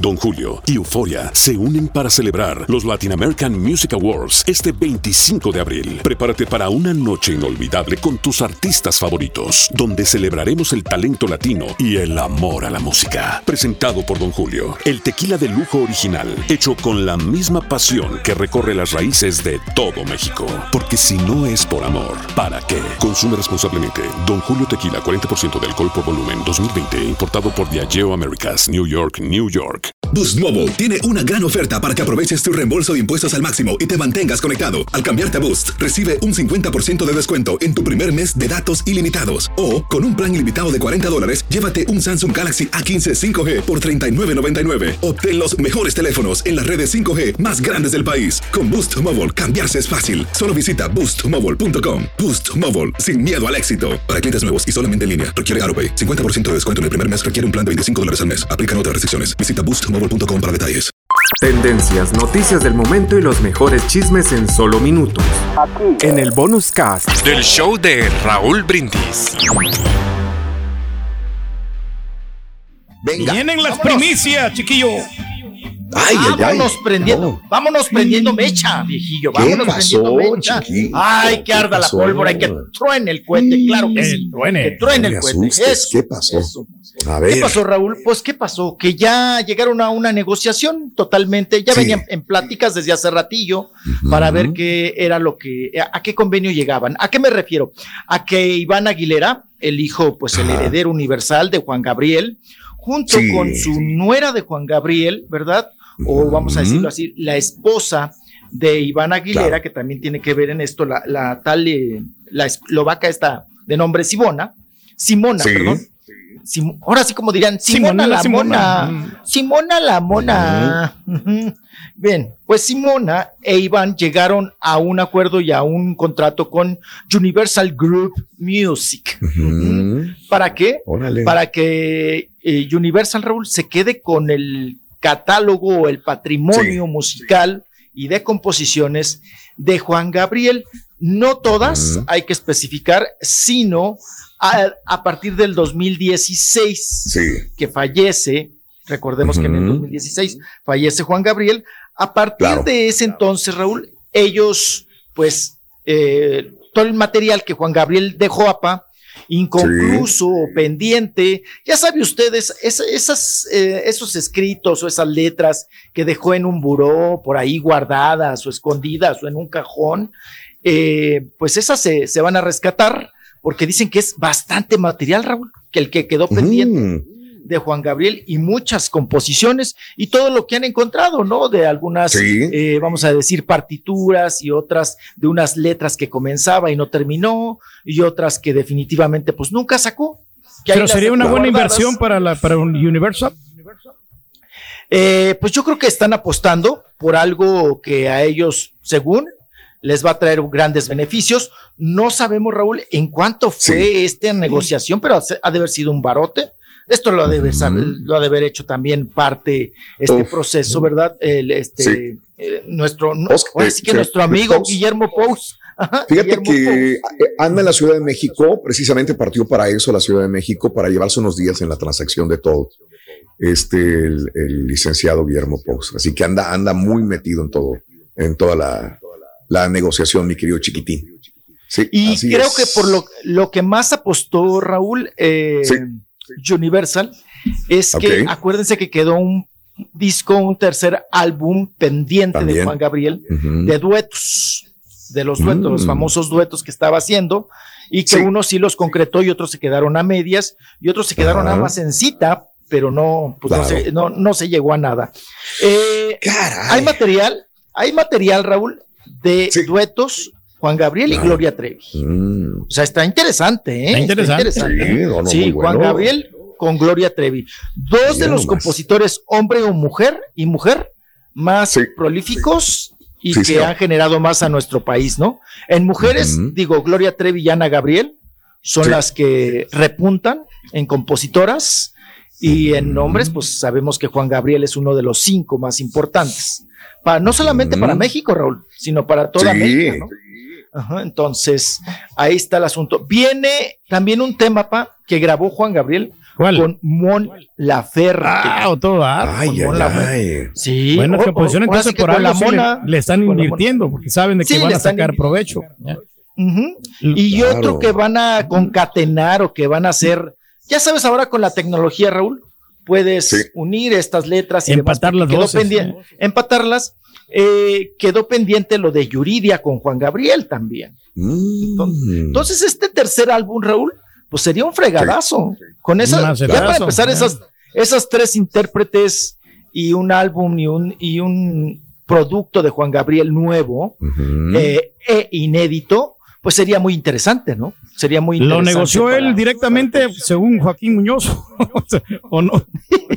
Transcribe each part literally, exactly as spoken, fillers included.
Don Julio y Euforia se unen para celebrar los Latin American Music Awards este veinticinco de abril. Prepárate para una noche inolvidable con tus artistas favoritos, donde celebraremos el talento latino y el amor a la música. Presentado por Don Julio, el tequila de lujo original, hecho con la misma pasión que recorre las raíces de todo México. Porque si no es por amor, ¿para qué? Consume responsablemente. Don Julio Tequila, cuarenta por ciento de alcohol por volumen, dos mil veinte, importado por Diageo Americas, New York, New York. Boost Mobile tiene una gran oferta para que aproveches tu reembolso de impuestos al máximo y te mantengas conectado. Al cambiarte a Boost, recibe un cincuenta por ciento de descuento en tu primer mes de datos ilimitados. O, con un plan ilimitado de cuarenta dólares, llévate un Samsung Galaxy A quince cinco G por treinta y nueve noventa y nueve. Obtén los mejores teléfonos en las redes cinco G más grandes del país. Con Boost Mobile, cambiarse es fácil. Solo visita boost mobile punto com. Boost Mobile, sin miedo al éxito. Para clientes nuevos y solamente en línea, requiere AutoPay. cincuenta por ciento de descuento en el primer mes requiere un plan de veinticinco dólares al mes. Aplican otras restricciones. Visita boost mobile punto com para detalles. Tendencias, noticias del momento y los mejores chismes en solo minutos. Aquí. En el bonus cast del show de Raúl Brindis. Venga. Vienen las Vámonos. primicias, chiquillo. Ay, ay, ay. Vámonos prendiendo, No. vámonos prendiendo mecha, viejillo. ¿Qué Vámonos pasó, prendiendo mecha. chiquillo? Ay, que arda ¿Qué la pasó? pólvora y que truene el cohete, claro que Que sí. truene. Que truene No el me cohete. asustes, Eso, ¿qué pasó? eso. A ver. ¿Qué pasó, Raúl? Pues, ¿qué pasó? Que ya llegaron a una negociación totalmente, ya Sí. venían en pláticas desde hace ratillo Ujú. para ver qué era lo que, a qué convenio llegaban. ¿A qué me refiero? A que Iván Aguilera, el hijo, pues el Ajá. heredero universal de Juan Gabriel, junto Sí. con su nuera de Juan Gabriel, ¿verdad? O vamos a Ujú. decirlo así, la esposa de Iván Aguilera, Claro. que también tiene que ver en esto, la, la tal, eh, la eslovaca esta de nombre Simona, Simona, Sí. perdón. Sim- ahora sí como dirían, Simona, Simona, la Simona. mona, Simona la mona. Ujú. Bien, pues Simona e Iván llegaron a un acuerdo y a un contrato con Universal Group Music. Ujú. ¿Para qué? Órale. Para que eh, Universal, Raúl, se quede con el catálogo o el patrimonio Sí. musical y de composiciones de Juan Gabriel. No todas, Ujú. hay que especificar, sino a, a partir del dos mil dieciséis, Sí. que fallece, recordemos que en el Ujú. dos mil dieciséis fallece Juan Gabriel. A partir Claro. de ese entonces, Raúl, ellos, pues, eh, todo el material que Juan Gabriel dejó, apa, inconcluso o pendiente, ya sabe ustedes, es- esas, eh, esos escritos o esas letras que dejó en un buró por ahí guardadas o escondidas o en un cajón, eh, pues esas se, se van a rescatar porque dicen que es bastante material, Raúl, que el que quedó pendiente Mm. de Juan Gabriel y muchas composiciones y todo lo que han encontrado, ¿no? De algunas, Sí. eh, vamos a decir, partituras y otras de unas letras que comenzaba y no terminó y otras que definitivamente pues nunca sacó. Que ahí Pero las sería dejó una buena guardadas. inversión para la para un Universal. Eh, pues yo creo que están apostando por algo que a ellos, según, les va a traer grandes beneficios. No sabemos, Raúl, en cuánto fue Sí. esta negociación, pero ha de haber sido un barote. Esto lo ha de haber, Ujú. lo ha de haber hecho también parte este Uf. proceso, ¿verdad? El, este, Sí. eh, nuestro, no, Oscar, ahora sí que eh, nuestro eh, amigo Pous. Guillermo Pous. Ajá, Fíjate Guillermo que Pous. eh, anda en la Ciudad de México, precisamente partió para eso la Ciudad de México, para llevarse unos días en la transacción de todo. Este, el, el licenciado Guillermo Pous. Así que anda, anda muy metido en todo, en toda la, la negociación, mi querido chiquitín. Sí, Y así creo es. que por lo, lo que más apostó Raúl, eh, Sí. Universal, es que Ok. acuérdense que quedó un disco, un tercer álbum pendiente de También. Juan Gabriel, Ujú. de duetos, de los duetos, Mm. los famosos duetos que estaba haciendo, y que Sí. unos sí los concretó y otros se quedaron a medias, y otros se quedaron Ajá. nada más en cita, pero no, pues no, Claro. se, no, no se llegó a nada. Eh, Caray. hay material, hay material, Raúl, de Sí. duetos, Juan Gabriel y Claro. Gloria Trevi. Mm. O sea, está interesante, ¿eh? Está interesante. Sí, no, no, Sí, muy Juan bueno. Gabriel con Gloria Trevi. Dos de Mira los nomás. compositores, hombre o mujer, y mujer, más Sí. prolíficos y Sí, que señor. han generado más a nuestro país, ¿no? En mujeres, Ujú. digo, Gloria Trevi y Ana Gabriel son Sí. las que repuntan en compositoras, y en Ujú. hombres, pues sabemos que Juan Gabriel es uno de los cinco más importantes. Para, no solamente Ujú. para México, Raúl, sino para toda Sí. América, ¿no? Ajá, entonces, ahí está el asunto. Viene también un tema, pa, que grabó Juan Gabriel ¿Cuál? con Mon Laferte. Ah, o todo. Ah, Ay, ay, ay. Sí. Bueno, o- que posición o- entonces ahora sí que por con algo la sí mona, le, le están con la invirtiendo, porque saben de que Sí, van le a están sacar invi- provecho. ¿ya? Ujú. Y Claro. otro que van a concatenar o que van a hacer, ya sabes, ahora con la tecnología, Raúl, puedes Sí. unir estas letras y Empatar demás, las quedó voces, pendiente- empatarlas. Eh, quedó pendiente lo de Yuridia con Juan Gabriel también. Mm. Entonces, este tercer álbum, Raúl, pues sería un fregadazo. Con esa, Un ya macetazo, para empezar, ¿eh? esas, esas tres intérpretes y un álbum y un, y un producto de Juan Gabriel nuevo, Ujú. eh, e inédito, pues sería muy interesante, ¿no? Sería muy Lo interesante. negoció para- él directamente, según Joaquín Muñoz. ¿O no?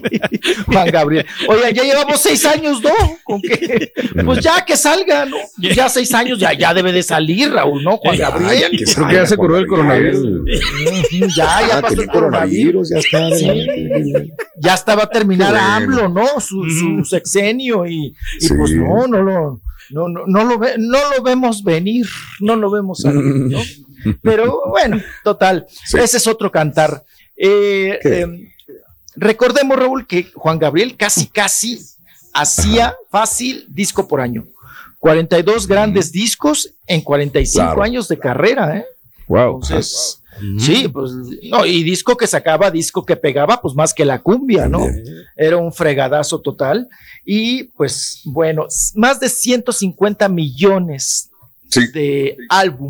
Juan Gabriel. Oiga, ya llevamos seis años, ¿no? Con que, pues ya que salga, ¿no? Ya seis años, ya, ya debe de salir, Raúl, ¿no? Juan Gabriel. Ay, que Creo que ya se salga, curó el Juan Gabriel. Ujú, Ya, ya Ah, pasó tenía el coronavirus. ya está. Sí. Ya estaba a terminar Qué bueno. AMLO, ¿no? Su, su sexenio y, y Sí. pues no, no lo, no, no, no lo ve, no lo vemos venir, no lo vemos salir, ¿no? Pero bueno, total, Sí. ese es otro cantar. Eh, ¿Qué? eh, recordemos, Raúl, que Juan Gabriel casi, casi hacía fácil disco por año. cuarenta y dos grandes discos en cuarenta y cinco Claro. años de carrera, ¿eh? Wow. Entonces, sí, pues, no, y disco que sacaba, disco que pegaba, pues más que la cumbia, ¿no? También. Era un fregadazo total. Y pues, bueno, s- más de ciento cincuenta millones Sí. de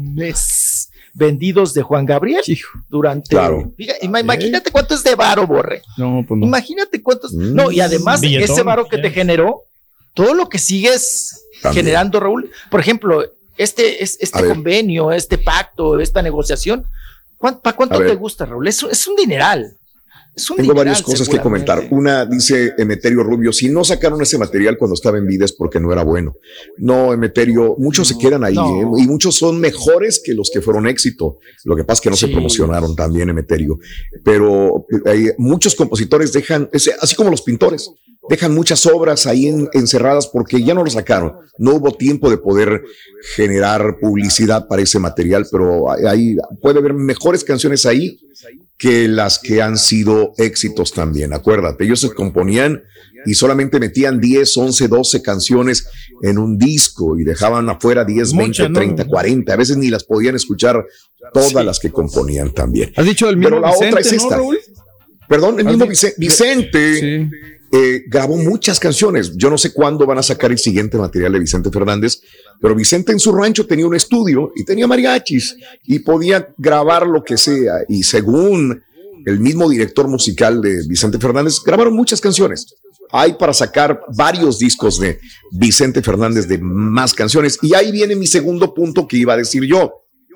álbumes vendidos de Juan Gabriel durante. Claro. Fíjate, ima- imagínate cuánto es de varo, Borre. No, pues no. Imagínate cuántos. Mm. No, y además, Billetón, ese varo que sí. te generó, todo lo que sigues También. generando, Raúl. Por ejemplo, este, es- A este ver. convenio, este pacto, esta negociación, ¿para cuánto A ver. te gusta, Raúl? Es, es un dineral. Es un Tengo dineral, varias cosas que seguramente. comentar. Una, dice Emeterio Rubio, si no sacaron ese material cuando estaba en vida es porque no era bueno. No, Emeterio, muchos se quedan ahí, no. ¿eh? Y muchos son mejores que los que fueron éxito. Lo que pasa es que no Sí. se promocionaron también, Emeterio. Pero eh, muchos compositores dejan, es- así como los pintores, dejan muchas obras ahí en- encerradas porque ya no lo sacaron. No hubo tiempo de poder generar publicidad para ese material, pero hay, hay- puede haber mejores canciones ahí que las que han sido éxitos también. Acuérdate, ellos se componían y solamente metían diez, once, doce canciones en un disco y dejaban afuera diez, Muchas, veinte, ¿no? treinta, cuarenta. A veces ni las podían escuchar todas las que componían también. Has dicho el mismo Pero la Vicente, otra es ¿no, esta. Raúl? Perdón, el ¿Has mismo di- Vicente, Vicente Sí. eh, grabó muchas canciones. Yo no sé cuándo van a sacar el siguiente material de Vicente Fernández, pero Vicente en su rancho tenía un estudio y tenía mariachis y podía grabar lo que sea. Y según el mismo director musical de Vicente Fernández, grabaron muchas canciones. Hay para sacar varios discos de Vicente Fernández de más canciones. Y ahí viene mi segundo punto que iba a decir yo.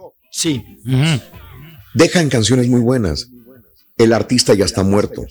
Sí. Dejan canciones muy buenas. El artista ya está muerto.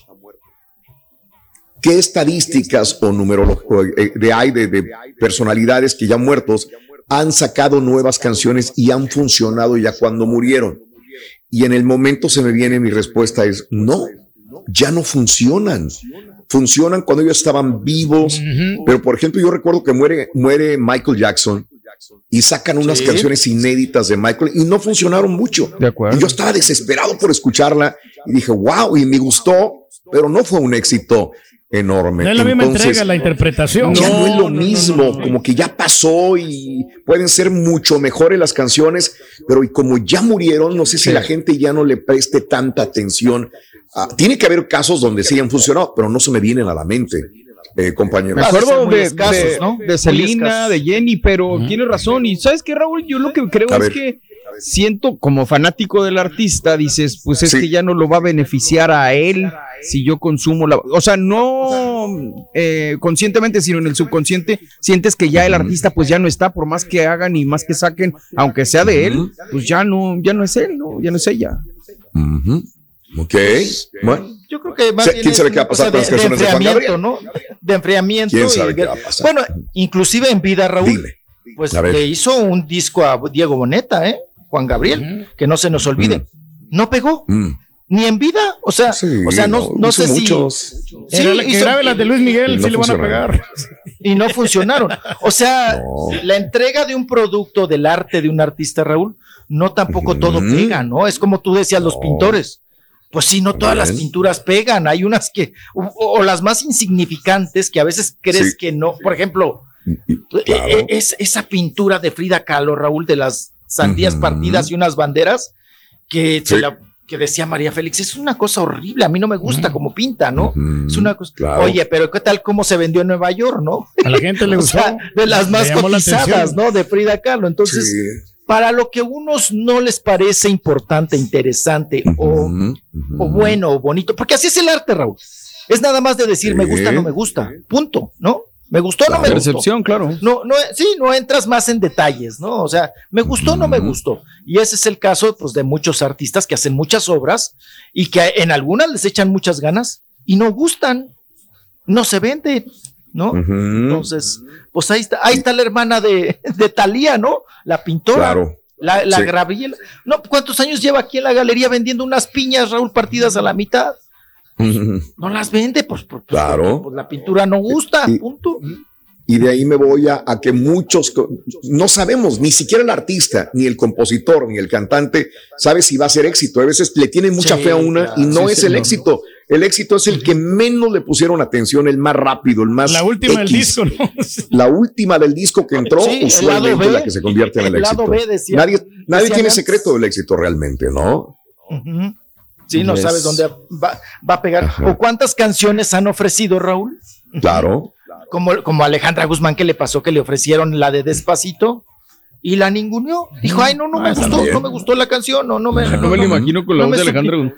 ¿Qué estadísticas o numerología de hay de, de personalidades que ya muertos han sacado nuevas canciones y han funcionado ya cuando murieron? Y en el momento se me viene mi respuesta es no, ya no funcionan. Funcionan cuando ellos estaban vivos, pero por ejemplo yo recuerdo que muere, muere Michael Jackson y sacan unas Sí. canciones inéditas de Michael y no funcionaron mucho. De acuerdo. Y yo estaba desesperado por escucharla y dije, wow, y me gustó, pero no fue un éxito enorme. No es la misma Entonces, entrega, la interpretación. ya no, es lo no, no, mismo, no, no. como que ya pasó y pueden ser mucho mejores las canciones, pero y como ya murieron, no sé si la gente ya no le preste tanta atención. Ah, tiene que haber casos donde sí han funcionado, pero no se me vienen a la mente, eh, compañeros. Me Ah, acuerdo ser muy de, escasos, de, ¿no? de Muy Selena, escasos. de Jenny, pero tienes razón. Y ¿sabes qué, Raúl? Yo lo que creo A es ver. que siento como fanático del artista, dices, pues es Sí. que ya no lo va a beneficiar a él si yo consumo la... O sea, no eh, conscientemente, sino en el subconsciente, sientes que ya el artista pues ya no está, por más que hagan y más que saquen, aunque sea de él, pues ya no, ya no es él, ¿no? Ya no es ella. Ujú. Ok, bueno. Yo creo que más Sí, bien ¿quién es sabe qué va a una pasar cosa con las canciones de Juan enfriamiento, Gabriel? ¿no? De enfriamiento. ¿Quién y sabe de- qué va a pasar? Bueno, inclusive en vida, Raúl, Dile. pues A ver. le hizo un disco a Diego Boneta, ¿eh? Juan Gabriel, que no se nos olvide. Mm. No pegó, Mm. ni en vida. O sea, Sí, o sea, no, no hizo sé muchos. si. Era la que hizo- grabe las de Luis Miguel, No sí le van a funcionaron. pegar. y no funcionaron. O sea, No. la entrega de un producto del arte de un artista, Raúl, no tampoco todo Ujú. pega, ¿no? Es como tú decías, los No. pintores. pues sí, no todas las pinturas pegan, hay unas que, o, o las más insignificantes que a veces crees sí. que no, por ejemplo, claro. es, esa pintura de Frida Kahlo, Raúl, de las sandías uh-huh. partidas y unas banderas, que, sí. la, que decía María Félix, es una cosa horrible, a mí no me gusta uh-huh. como pinta, ¿no? Uh-huh. Es una cosa, claro. Oye, pero ¿qué tal cómo se vendió en Nueva York, no? A la gente le gustó. O sea, de las más cotizadas, ¿no? De Frida Kahlo, entonces... Sí. Para lo que a unos no les parece importante, interesante uh-huh, o, uh-huh. o bueno o bonito, porque así es el arte, Raúl. Es nada más de decir sí, me gusta, no me gusta, punto, ¿no? Me gustó, la no me gustó. Percepción, claro. No, no, sí, no entras más en detalles, ¿no? O sea, me gustó, uh-huh. no me gustó. Y ese es el caso, pues, de muchos artistas que hacen muchas obras y que en algunas les echan muchas ganas y no gustan, no se venden, ¿no? Uh-huh. Entonces, pues ahí está, ahí está la hermana de, de Thalía, ¿no? La pintora. Claro. La, la sí. Gabriela. No, ¿cuántos años lleva aquí en la galería vendiendo unas piñas, Raúl, partidas a la mitad? Uh-huh. No las vende, pues, pues, claro. pues la pintura no gusta, y, punto. Y de ahí me voy a, a que muchos no sabemos, ni siquiera el artista, ni el compositor, ni el cantante sabe si va a ser éxito. A veces le tienen mucha sí, fe a una claro, y no sí, es el no, éxito. No. El éxito es el que menos le pusieron atención, el más rápido, el más La última X. del disco, ¿no? La última del disco que entró, sí, usualmente B, la que se convierte en el, el éxito. B decía, nadie nadie tiene antes. secreto del éxito realmente, ¿no? Uh-huh. Sí, no yes. sabes dónde va, va a pegar. Ajá. ¿O cuántas canciones han ofrecido, Raúl? Claro. Como, como a Alejandra Guzmán, que le pasó que le ofrecieron la de Despacito y la ninguneó. Dijo, ay, no, no me ah, gustó, no me gustó la canción, no, no me. No, no, no me lo imagino con la voz no de Alejandra Guzmán.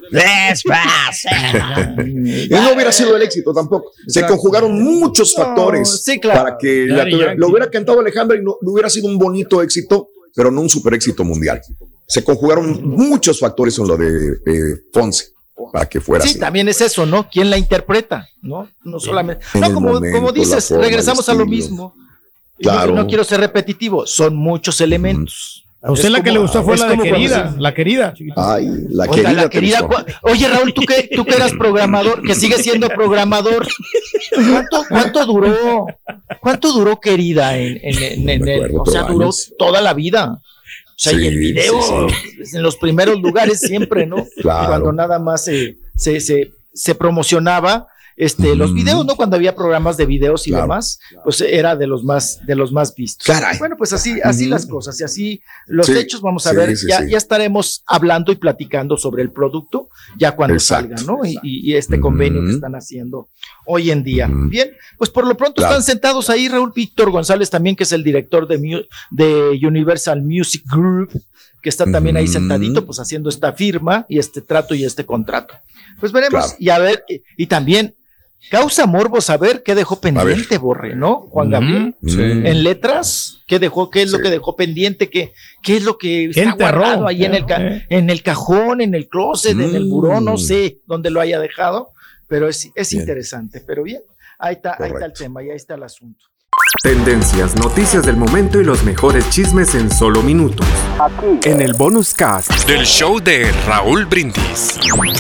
Despacito. Y no hubiera sido el éxito tampoco. Exacto. Se conjugaron muchos no, factores sí, claro. para que la, tuviera, lo hubiera cantado Alejandra y no, no hubiera sido un bonito éxito, pero no un super éxito mundial. Se conjugaron muchos factores en lo de eh, Fonse. Para que fuera sí, así. También es eso, ¿no? ¿Quién la interpreta? No, no solamente. No, como, momento, como dices, forma, regresamos a lo mismo. Claro. No, no quiero ser repetitivo, son muchos elementos. A usted es la como, que le gustó fue la de querida, se... la querida. Ay, la Oiga, querida. La querida Oye, Raúl, tú que, tú que eras programador, que sigues siendo programador, ¿cuánto, cuánto duró? ¿Cuánto duró querida en, en, en, en el, o sea, duró años. Toda la vida? O sea, sí, y el video sí, sí. en los primeros lugares siempre, ¿no? Claro. Cuando nada más se, se, se, se promocionaba este, mm. los videos, ¿no? Cuando había programas de videos y claro. demás, pues era de los más, de los más vistos. Caray. Bueno, pues así, así mm. las cosas y así los sí, hechos, vamos a sí, ver, sí, ya, sí. ya estaremos hablando y platicando sobre el producto ya cuando Exacto. salga, ¿no? Y, y este convenio mm. que están haciendo hoy en día. Mm. Bien, pues por lo pronto claro. están sentados ahí Raúl Víctor González también, que es el director de, Mu- de Universal Music Group, que está también ahí sentadito, pues haciendo esta firma y este trato y este contrato. Pues veremos claro. y a ver, y, y también causa morbo saber qué dejó pendiente, Borre, ¿no? Juan Gabriel, sí. en letras, qué dejó, qué es sí. lo que dejó pendiente, qué, qué es lo que está enterró, guardado ahí en el, ca- en el cajón, en el closet, mm. en el buró, no sé dónde lo haya dejado, pero es, es interesante, pero bien, ahí está, ahí está el tema y ahí está el asunto. Tendencias, noticias del momento y los mejores chismes en solo minutos. Aquí. En el Bonus Cast del show de Raúl Brindis.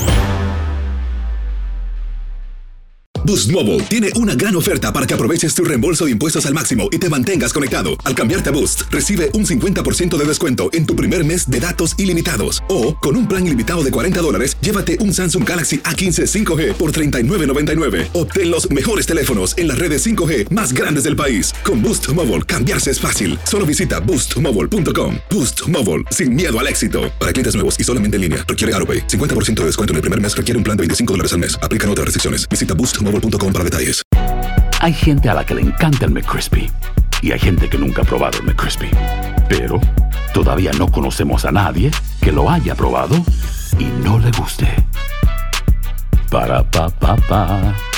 Boost Mobile tiene una gran oferta para que aproveches tu reembolso de impuestos al máximo y te mantengas conectado. Al cambiarte a Boost, recibe un cincuenta por ciento de descuento en tu primer mes de datos ilimitados. O, con un plan ilimitado de cuarenta dólares, llévate un Samsung Galaxy A quince cinco G por treinta y nueve noventa y nueve. Obtén los mejores teléfonos en las redes cinco G más grandes del país. Con Boost Mobile, cambiarse es fácil. Solo visita boost mobile punto com. Boost Mobile, sin miedo al éxito. Para clientes nuevos y solamente en línea, requiere AutoPay. cincuenta por ciento de descuento en el primer mes requiere un plan de veinticinco dólares al mes. Aplican otras restricciones. Visita boost mobile punto com para detalles. Hay gente a la que le encanta el McCrispy y hay gente que nunca ha probado el McCrispy. Pero todavía no conocemos a nadie que lo haya probado y no le guste. Para pa pa pa.